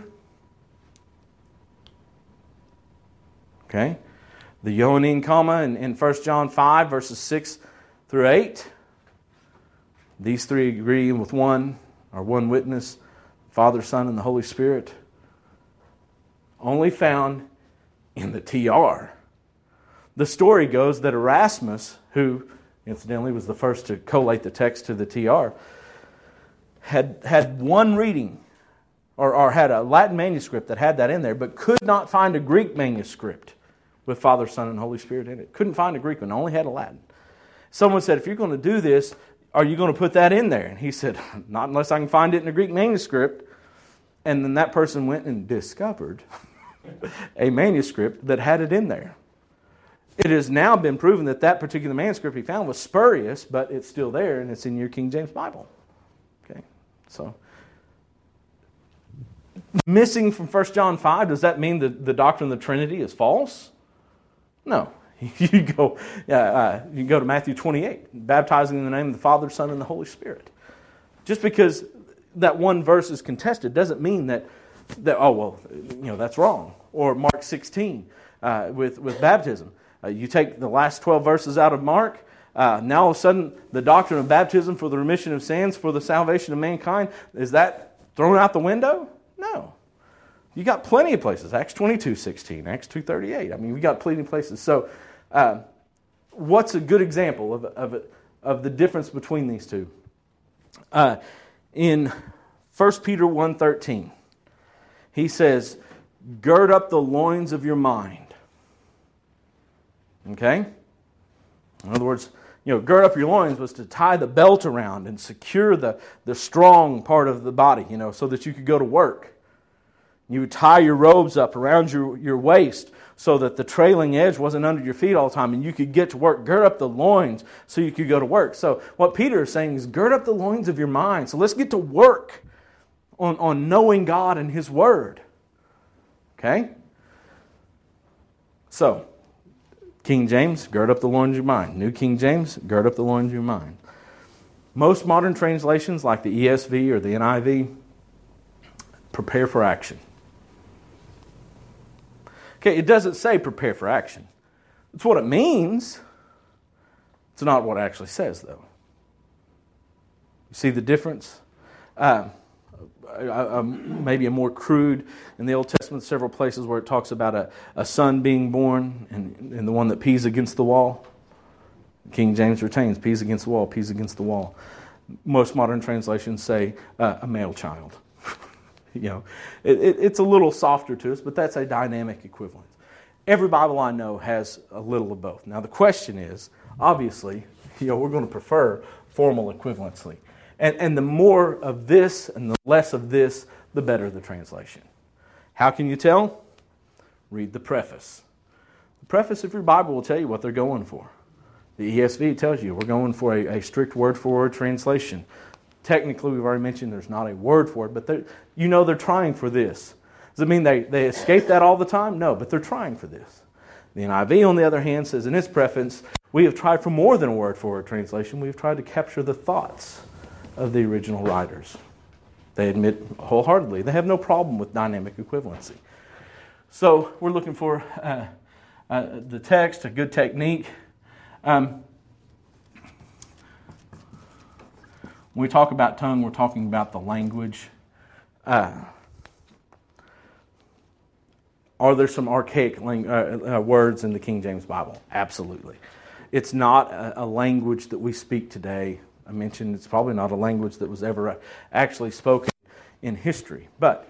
[SPEAKER 1] okay? The Ioanine comma in 1 John 5, verses 6 through 8. These three agree with one witness, Father, Son, and the Holy Spirit. Only found in the TR. The story goes that Erasmus, who incidentally was the first to collate the text to the TR, had one reading, or had a Latin manuscript that had that in there, but could not find a Greek manuscript with Father, Son, and Holy Spirit in it. Couldn't find a Greek one, only had a Latin. Someone said, if you're going to do this, are you going to put that in there? And he said, not unless I can find it in a Greek manuscript. And then that person went and discovered a manuscript that had it in there. It has now been proven that that particular manuscript he found was spurious, but it's still there, and it's in your King James Bible. Okay, so missing from 1 John 5, does that mean that the doctrine of the Trinity is false? No. You go to Matthew 28, baptizing in the name of the Father, Son, and the Holy Spirit. Just because that one verse is contested doesn't mean that that's wrong. Or Mark 16 with baptism. You take the last 12 verses out of Mark, now all of a sudden the doctrine of baptism for the remission of sins, for the salvation of mankind, is that thrown out the window? No. You got plenty of places. Acts 22:16, Acts 2:38. I mean, we got plenty of places. So what's a good example of the difference between these two? In 1 Peter 1:13, he says, gird up the loins of your mind. Okay? In other words, gird up your loins was to tie the belt around and secure the strong part of the body, so that you could go to work. You would tie your robes up around your waist so that the trailing edge wasn't under your feet all the time and you could get to work. Gird up the loins so you could go to work. So what Peter is saying is gird up the loins of your mind. So let's get to work on knowing God and His Word. Okay? So, King James, gird up the loins of your mind. New King James, gird up the loins of your mind. Most modern translations, like the ESV or the NIV, prepare for action. Okay, it doesn't say prepare for action. It's what it means. It's not what it actually says, though. You see the difference? Maybe a more crude, in the Old Testament, several places where it talks about a son being born and the one that pees against the wall. King James retains pees against the wall, pees against the wall. Most modern translations say a male child. It's a little softer to us, but that's a dynamic equivalent. Every Bible I know has a little of both. Now the question is, obviously, we're going to prefer formal equivalency. And the more of this and the less of this, the better the translation. How can you tell? Read the preface. The preface of your Bible will tell you what they're going for. The ESV tells you we're going for a strict word-for-word translation. Technically, we've already mentioned there's not a word for it, but they're trying for this. Does it mean they escape that all the time? No, but they're trying for this. The NIV, on the other hand, says in its preface, we have tried for more than a word-for-word translation. We have tried to capture the thoughts of the original writers. They admit wholeheartedly they have no problem with dynamic equivalency. So we're looking for the text, a good technique. When we talk about tongue, we're talking about the language. Are there some archaic words in the King James Bible? Absolutely. It's not a language that we speak today. I mentioned it's probably not a language that was ever actually spoken in history. But,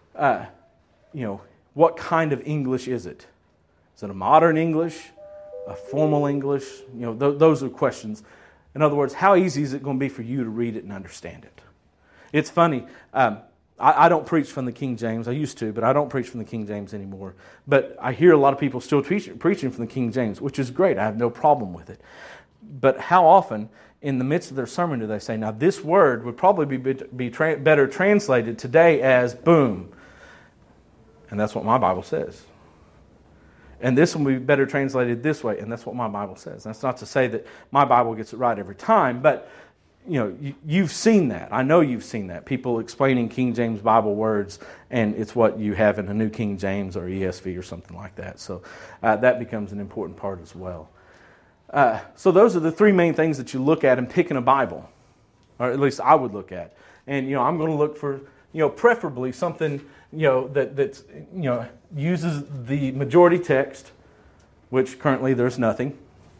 [SPEAKER 1] what kind of English is it? Is it a modern English? A formal English? Those are questions. In other words, how easy is it going to be for you to read it and understand it? It's funny. I don't preach from the King James. I used to, but I don't preach from the King James anymore. But I hear a lot of people still preaching from the King James, which is great. I have no problem with it. But how often, in the midst of their sermon, do they say, now this word would probably be better translated today as boom. And that's what my Bible says. And this will be better translated this way, and that's what my Bible says. That's not to say that my Bible gets it right every time, but you've seen that. I know you've seen that. People explaining King James Bible words, and it's what you have in a New King James or ESV or something like that. So that becomes an important part as well. So those are the three main things that you look at in picking a Bible, or at least I would look at. And I'm going to look for preferably something that's uses the majority text, which currently there's nothing.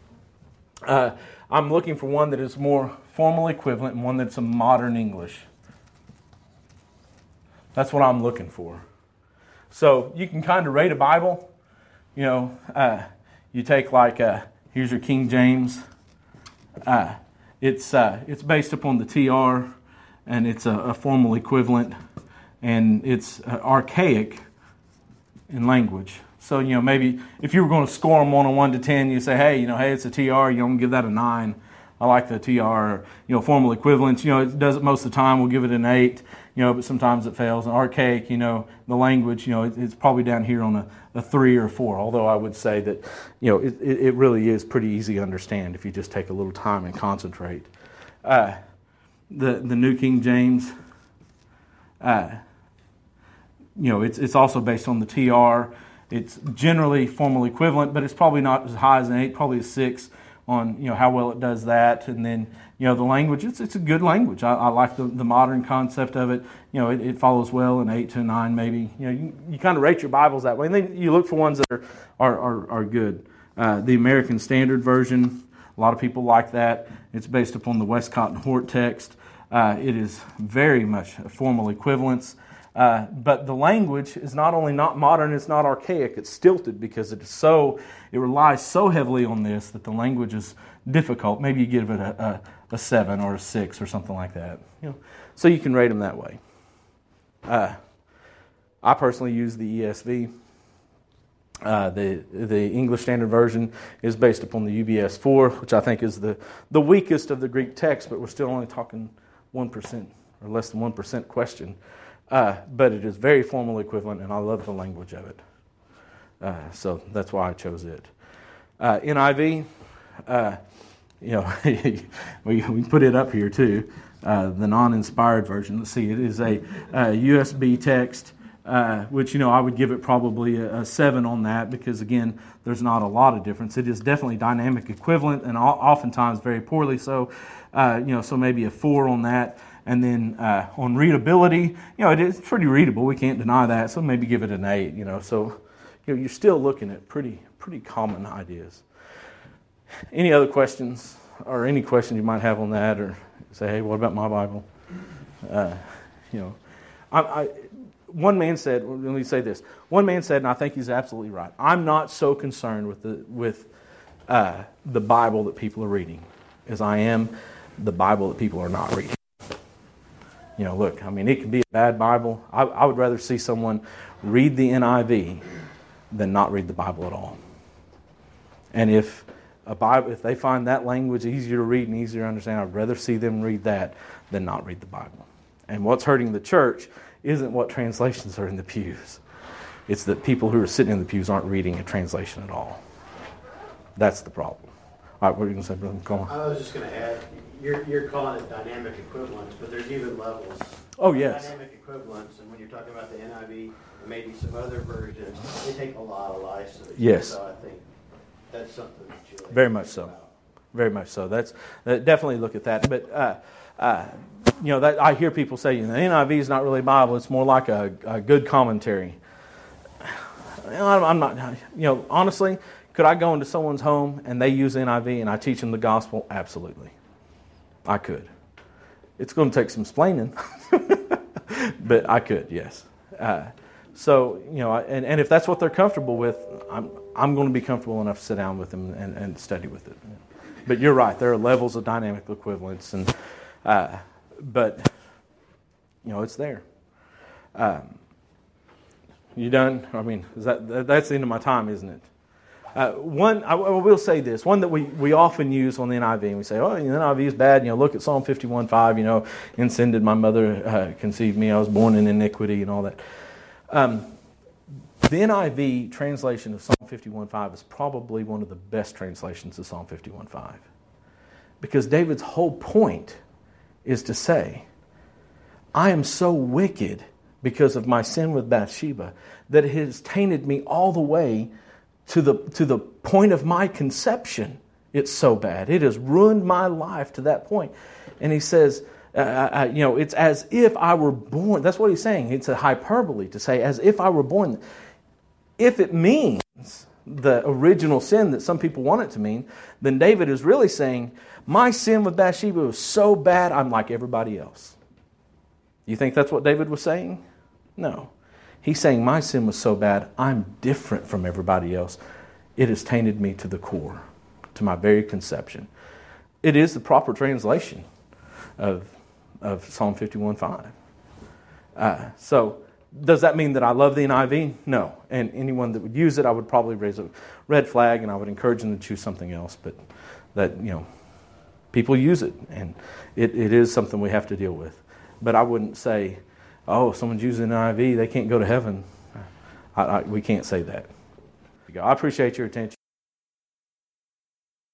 [SPEAKER 1] I'm looking for one that is more formal equivalent and one that's a modern English. That's what I'm looking for. So you can kind of rate a Bible. You take here's your King James. It's based upon the TR, and it's a formal equivalent, and it's archaic in language. So, maybe if you were going to score them on a 1 to 10, you say, hey, it's a TR, I'm going to give that a 9. I like the TR, formal equivalents. It does it most of the time, we'll give it an 8, but sometimes it fails. And archaic, the language, it's probably down here on a 3 or 4, although I would say that, it really is pretty easy to understand if you just take a little time and concentrate. the New King James, it's also based on the TR. It's generally formal equivalent, but it's probably not as high as an 8, probably a 6 on how well it does that. And then the language, it's a good language. I like the modern concept of it. It follows well an 8 to a 9 maybe. You kind of rate your Bibles that way, and then you look for ones that are good. The American Standard Version, a lot of people like that. It's based upon the Westcott and Hort text. It is very much a formal equivalence. But the language is not only not modern, it's not archaic, it's stilted because it relies so heavily on this that the language is difficult. Maybe you give it a 7 or a 6 or something like that. So you can rate them that way. I personally use the ESV. The English Standard Version is based upon the UBS 4, which I think is the weakest of the Greek text, but we're still only talking 1% or less than 1% question. But it is very formal equivalent, and I love the language of it. So that's why I chose it. NIV, we put it up here too. The non-inspired version. Let's see, it is a USB text, which I would give it probably a 7 on that because again, there's not a lot of difference. It is definitely dynamic equivalent, and oftentimes very poorly so. So maybe a 4 on that. And then on readability, it is pretty readable. We can't deny that. So maybe give it an 8. So you're still looking at pretty common ideas. Any other questions, or any questions you might have on that, or say, hey, what about my Bible? One man said, let me say this. One man said, and I think he's absolutely right. I'm not so concerned with the Bible that people are reading as I am the Bible that people are not reading. Look, it can be a bad Bible. I would rather see someone read the NIV than not read the Bible at all. And if they find that language easier to read and easier to understand, I'd rather see them read that than not read the Bible. And what's hurting the church isn't what translations are in the pews. It's that people who are sitting in the pews aren't reading a translation at all. That's the problem. All right, what are you going to say, Brother Colin?
[SPEAKER 2] I was just going to add, you're calling it dynamic equivalence, but there's even levels.
[SPEAKER 1] Oh, yes.
[SPEAKER 2] Dynamic equivalence, and when you're talking about the NIV and maybe some other versions, they take a lot of license.
[SPEAKER 1] Yes.
[SPEAKER 2] So I think that's something that you
[SPEAKER 1] very much so. About. Very much so. That's definitely look at that. But that I hear people say the NIV is not really Bible; it's more like a good commentary. I'm not. Honestly, could I go into someone's home and they use NIV and I teach them the gospel? Absolutely. I could. It's going to take some explaining, but I could, yes. So, and if that's what they're comfortable with, I'm going to be comfortable enough to sit down with them and study with it. But you're right, there are levels of dynamic equivalence, and but it's there. You done? That's the end of my time, isn't it? I will say this, one that we often use on the NIV, and we say, the NIV is bad, look at Psalm 51:5, in sin did my mother conceive me, I was born in iniquity, and all that. The NIV translation of Psalm 51:5 is probably one of the best translations of Psalm 51:5. Because David's whole point is to say, I am so wicked because of my sin with Bathsheba that it has tainted me all the way to the point of my conception. It's so bad. It has ruined my life to that point. And he says, it's as if I were born. That's what he's saying. It's a hyperbole to say, as if I were born. If it means the original sin that some people want it to mean, then David is really saying, my sin with Bathsheba was so bad, I'm like everybody else. You think that's what David was saying? No. He's saying my sin was so bad, I'm different from everybody else. It has tainted me to the core, to my very conception. It is the proper translation of Psalm 51:5. So, does that mean that I love the NIV? No. And anyone that would use it, I would probably raise a red flag, and I would encourage them to choose something else. But that, people use it, and it is something we have to deal with. But I wouldn't say, someone's using NIV, they can't go to heaven. We can't say that. I appreciate your attention.